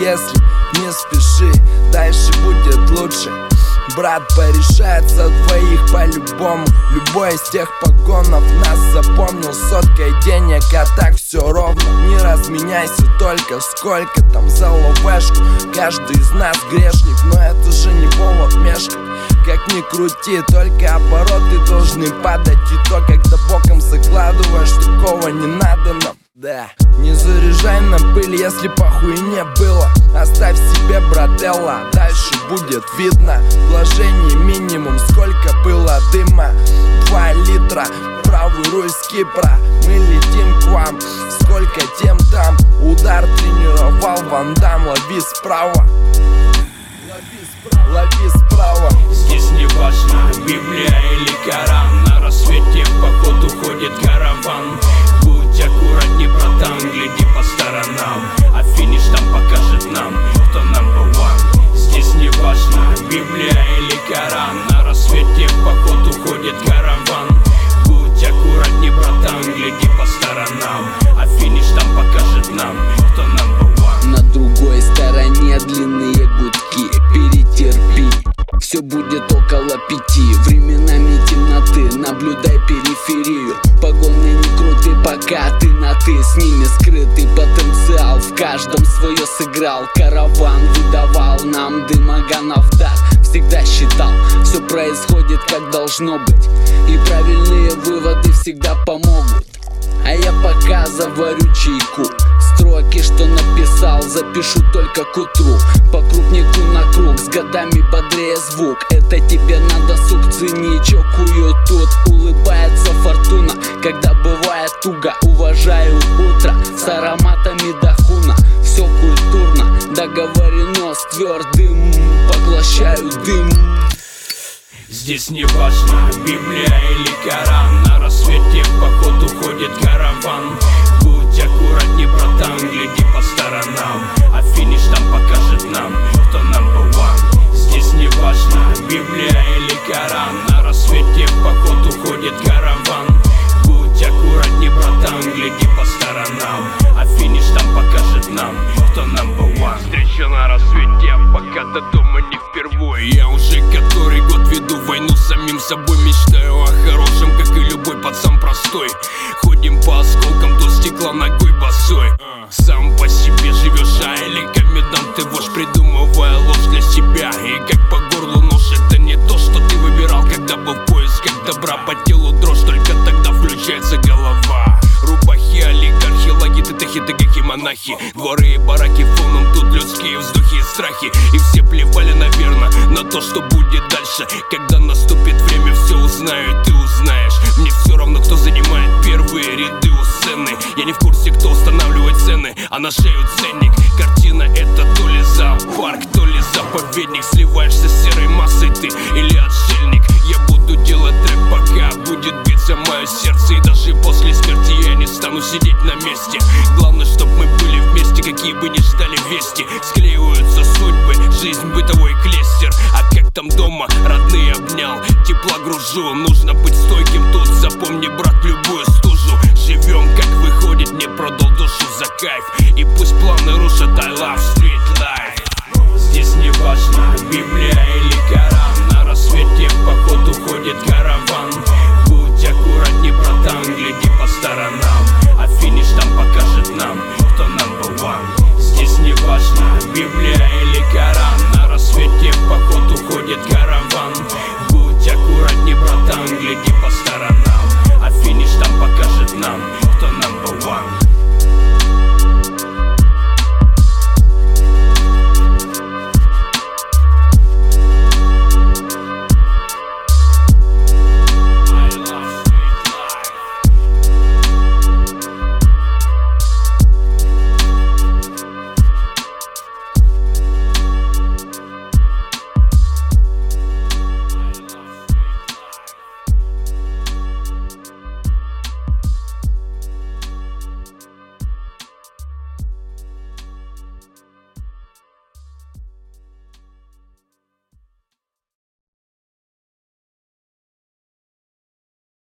если не спеши, дальше будет лучше. Брат порешает за двоих по-любому. Любой из тех погонов нас запомнил соткой денег, а так все ровно. Не разменяйся только, сколько там за ловешку. Каждый из нас грешник, но это же не повод мешкать. Как ни крути, только обороты должны падать. И то, когда боком закладываешь, такого не надо нам. Да, не заряжай на пыль, если похуй не было. Оставь себе, брателла, дальше будет видно. Вложений минимум, сколько было дыма. 2 литра, правый руль с Кипра. Мы летим к вам, сколько тем там. Удар тренировал Ван Дам, лови справа. Лови справа. Здесь не важно, Библия или Коран. На рассвете в поход уходит караван. Будь аккуратней, братан, гляди по сторонам. А финиш там покажет нам, кто number one. Здесь не важно, Библия или Коран. На рассвете в поход уходит караван. Будь аккуратней, братан, гляди по сторонам. А финиш там покажет нам, кто number one. На другой стороне длинные гудки, перетерпи, все будет около 5. Временами темноты, наблюдай периферию. Погоны не круты, пока ты на ты. С ними скрытый потенциал, в каждом свое сыграл. Караван выдавал нам дымоганов дар. Всегда считал, все происходит как должно быть, и правильные выводы всегда помогут. А я пока заварю чайку. Строки, что написал, запишу только к утру. По крупнику на круг, с годами бодрее звук. Это тебе на досуг, цени, чокую тут. Улыбается фортуна, когда бывает туго. Уважаю утро с ароматами дахуна. Все культурно, договорено с твердым. Поглощаю дым. Здесь не важно, Библия или Коран. На рассвете в поход уходит караван. Будь аккуратней, братан, гляди по сторонам. А финиш там покажет нам, кто number one. Здесь не важно, Библия или Коран. На рассвете в поход уходит караван. Будь аккуратней, братан, гляди по сторонам. А финиш там покажет нам, кто number one. Встреча на рассвете, пока до дома не впервые. Я уже который год веду войну с самим собой. Мечтаю о хорошем, как и любой пацан простой. Ходим по осколкам, до стекла ногой босой. Сам по себе живешь, а или комендант ты вождь, придумывая ложь для себя. И как по горлу нож, это не то, что ты выбирал, когда был в поисках добра. По телу дрожь, только тогда включается голова. Рубахи, олигархи, лагиты, тахиты, как и монахи. Дворы и бараки фоном, тут людские вздохи и страхи. И все плевали, наверное, на то, что будет дальше. Когда наступит время, все узнаю, и ты узнаешь. Мне все равно, кто занимает первые ряды у сцены. Я не в курсе, кто устанавливает цены, а на шею ценник. Картина это то ли зоопарк, то ли заповедник. Сливаешься с серой массой ты или отшельник. Я буду делать трек, пока будет биться мое сердце. И даже после смерти я не стану сидеть на месте. Главное, чтоб мы были вместе, какие бы ни ждали вести. Склеиваются судьбы, жизнь бытовой клестер. А как там дома, родные обнял, тепла гружу. Нужно быть стойким тут, запомни, брат, любую стужу. Живем как выходит, не продал душу за кайф. И пусть планы рушат, I love street